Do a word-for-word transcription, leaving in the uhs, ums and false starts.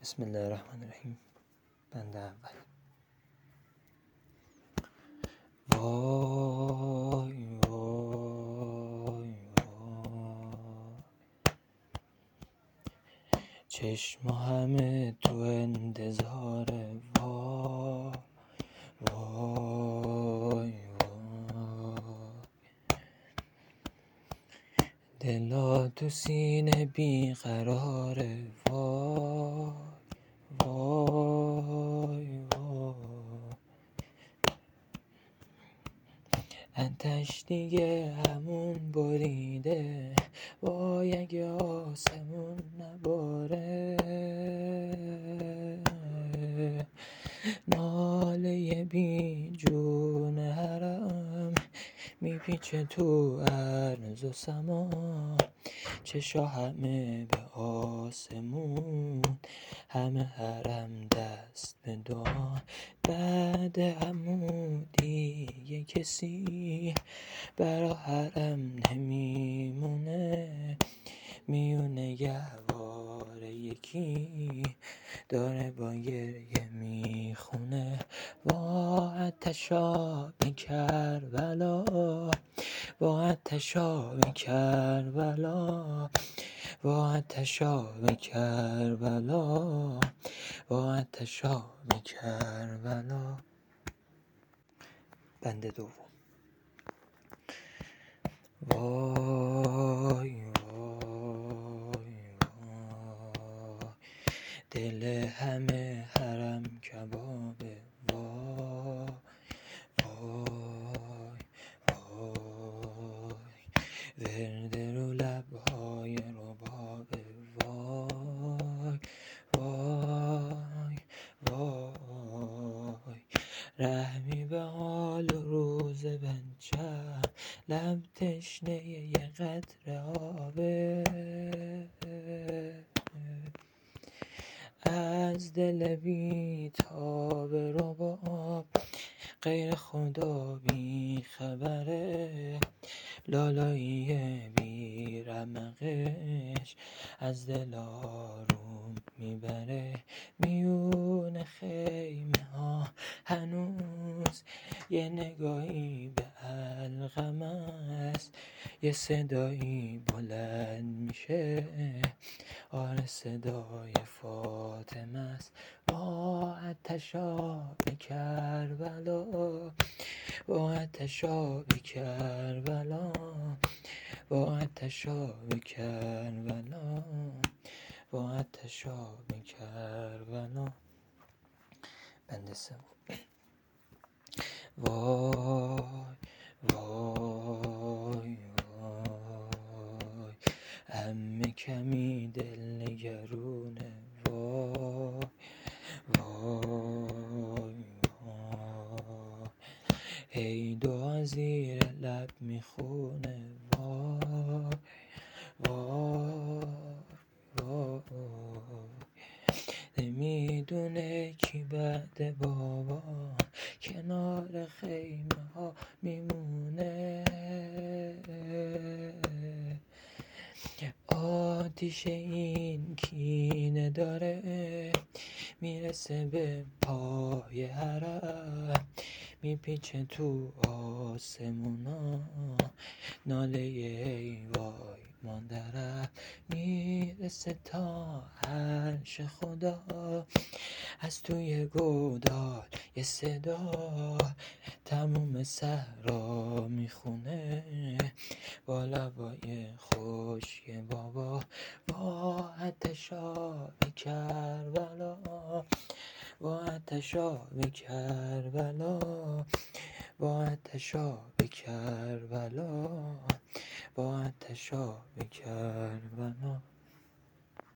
بسم الله الرحمن الرحیم. بنده اول. وای وای وای، چشم همه تو انتظاره. وای وای وای، دلا تو سینه بیقراره. وای وای وای، آتش دیگه همون بریده. وای اگه آسمون نباره، ناله بی جون حرم میپیچه تو عرض و سما. چشا همه به آسمون، همه حرم دست به دعا. بعد عمو دیگه کسی برا حرم نمیمونه. میونه گهواره یکی داره با گریه میخونه. وا آتشا به کربلا، وا آتشا به کربلا، وا آتشا به کربلا، وا آتشا به کربلا. بند دوم. وای وای وای، دل همه حرم کبابه. وای وای وای، ورده رو لبهای ربابه. وای وای وای، رحمی به حال و روز بچم، لب تشنه یه قطره آبه. از دل بی تاب رباب غیر خدا بی خبره. لالایی بی رمقش از دل آروم میبره. میون خیمه ها هنوز یه نگاهی به علقم است. یه صدایی بلند میشه، آره صدای فاطمه است. با آتشا به کربلا، با آتشا به کربلا، با آتشا به کربلا، با آتشا به کربلا. بند سوم. وای وای وای، همه کمی دل نگرونه. وای وای وای، هی دعا زیر لب میخونه. وای وای وای، نمیدونه کی بعد بابا کنار خیمه ها میمونه. آتیش این کینه داره میرسه به پای حرم. میپیچه تو آسمونا، ناله ای وای مادرم. میرسه تا عرش خدا، از توی گودال یه صدا تموم صحرا میخونه. با لبای خشک بابا، با آتشا به کربلا، با آتشا به کربلا، با آتشا به کربلا، با آتشا به کربلا.